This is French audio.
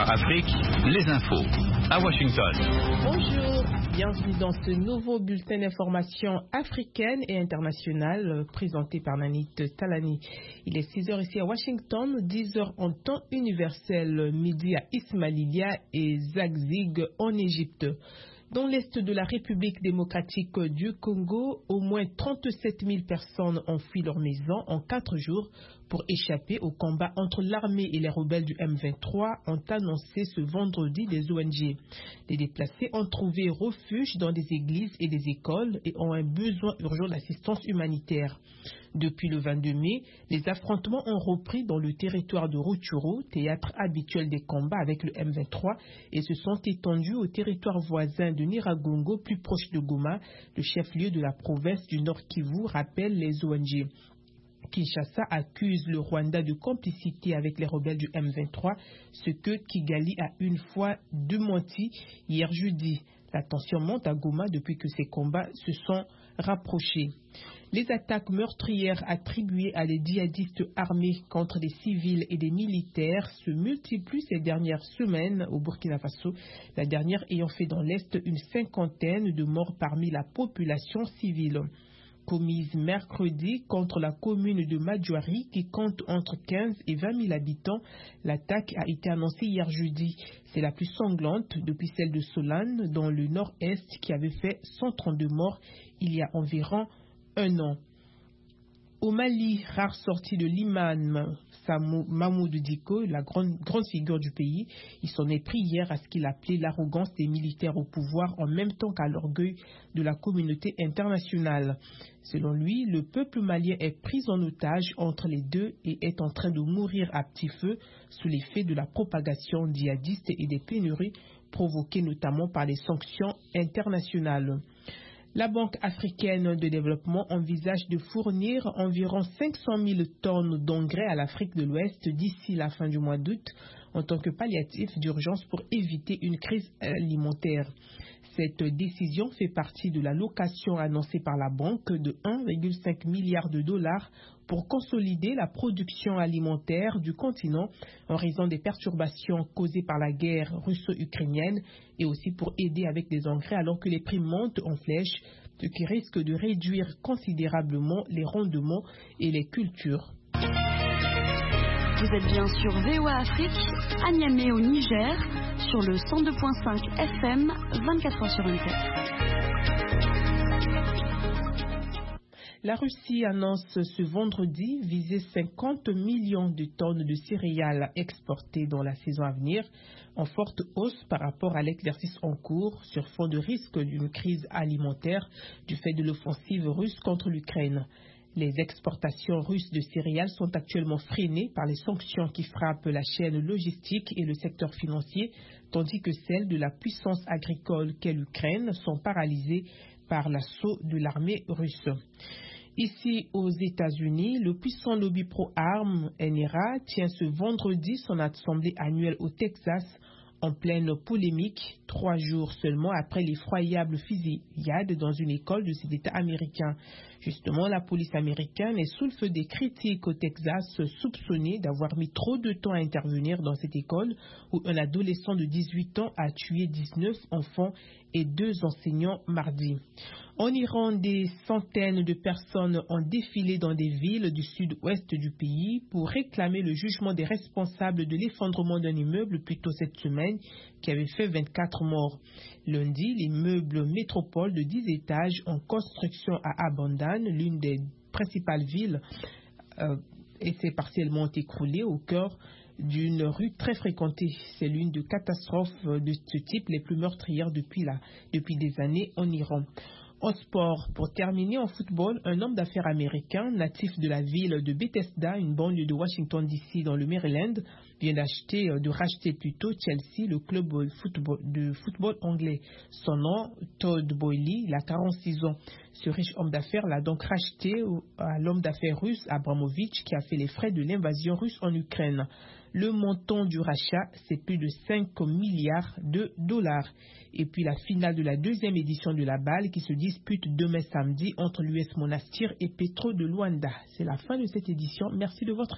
Afrique, les infos. À Washington. Bonjour, bienvenue dans ce nouveau bulletin d'information africaine et internationale présenté par Nanit Talani. Il est 6h ici à Washington, 10h en temps universel, midi à Ismailia et Zagzig en Égypte. Dans l'est de la République démocratique du Congo, au moins 37 000 personnes ont fui leur maison en 4 jours pour échapper au combat entre l'armée et les rebelles du M23, ont annoncé ce vendredi des ONG. Les déplacés ont trouvé refuge dans des églises et des écoles et ont un besoin urgent d'assistance humanitaire. Depuis le 22 mai, les affrontements ont repris dans le territoire de Rutshuru, théâtre habituel des combats avec le M23, et se sont étendus au territoire voisin de Nyiragongo, plus proche de Goma, le chef-lieu de la province du Nord Kivu, rappellent les ONG. Kinshasa accuse le Rwanda de complicité avec les rebelles du M23, ce que Kigali a une fois démenti hier jeudi. La tension monte à Goma depuis que ces combats se sont rapprochés. Les attaques meurtrières attribuées à des djihadistes armés contre des civils et des militaires se multiplient ces dernières semaines au Burkina Faso, la dernière ayant fait dans l'Est une 50aine de morts parmi la population civile. Commise mercredi contre la commune de Madjouari qui compte entre 15 et 20 000 habitants, l'attaque a été annoncée hier jeudi. C'est la plus sanglante depuis celle de Solane dans le nord-est qui avait fait 132 morts il y a environ un an. Au Mali, rare sortie de l'imam Mamoudou Diko, la grande figure du pays, il s'en est pris hier à ce qu'il appelait l'arrogance des militaires au pouvoir en même temps qu'à l'orgueil de la communauté internationale. Selon lui, le peuple malien est pris en otage entre les deux et est en train de mourir à petit feu sous l'effet de la propagation djihadiste et des pénuries provoquées notamment par les sanctions internationales. La Banque africaine de développement envisage de fournir environ 500 000 tonnes d'engrais à l'Afrique de l'Ouest d'ici la fin du mois d'août en tant que palliatif d'urgence pour éviter une crise alimentaire. Cette décision fait partie de la location annoncée par la banque de 1,5 milliard de dollars pour consolider la production alimentaire du continent en raison des perturbations causées par la guerre russo-ukrainienne et aussi pour aider avec des engrais alors que les prix montent en flèche, ce qui risque de réduire considérablement les rendements et les cultures. Vous êtes bien sur VOA Afrique, à Niamey au Niger, sur le 102.5 FM, 24h/24. La Russie annonce ce vendredi viser 50 millions de tonnes de céréales exportées dans la saison à venir, en forte hausse par rapport à l'exercice en cours sur fond de risque d'une crise alimentaire du fait de l'offensive russe contre l'Ukraine. Les exportations russes de céréales sont actuellement freinées par les sanctions qui frappent la chaîne logistique et le secteur financier, tandis que celles de la puissance agricole qu'est l'Ukraine sont paralysées par l'assaut de l'armée russe. Ici aux États-Unis, le puissant lobby pro-armes NRA tient ce vendredi son assemblée annuelle au Texas en pleine polémique, 3 jours seulement après l'effroyable fusillade dans une école de cet État américain. Justement, la police américaine est sous le feu des critiques au Texas, soupçonnée d'avoir mis trop de temps à intervenir dans cette école où un adolescent de 18 ans a tué 19 enfants et 2 enseignants mardi. En Iran, des centaines de personnes ont défilé dans des villes du sud-ouest du pays pour réclamer le jugement des responsables de l'effondrement d'un immeuble plus tôt cette semaine qui avait fait 24 morts. Lundi, l'immeuble métropole de 10 étages en construction à Abandan, l'une des principales villes, s'est partiellement écroulé au cœur d'une rue très fréquentée. C'est l'une des catastrophes de ce type les plus meurtrières depuis des années en Iran. En sport, pour terminer en football, un homme d'affaires américain, natif de la ville de Bethesda, une banlieue de Washington DC dans le Maryland, vient de racheter plutôt Chelsea, le club de football anglais. Son nom, Todd Boehly, il a 46 ans. Ce riche homme d'affaires l'a donc racheté à l'homme d'affaires russe Abramovich qui a fait les frais de l'invasion russe en Ukraine. Le montant du rachat, c'est plus de 5 milliards de dollars. Et puis la finale de la 2e édition de la balle qui se dispute demain samedi entre l'US Monastir et Petro de Luanda. C'est la fin de cette édition. Merci de votre